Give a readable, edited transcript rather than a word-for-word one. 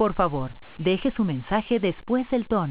Por favor, deje su mensaje después del tono.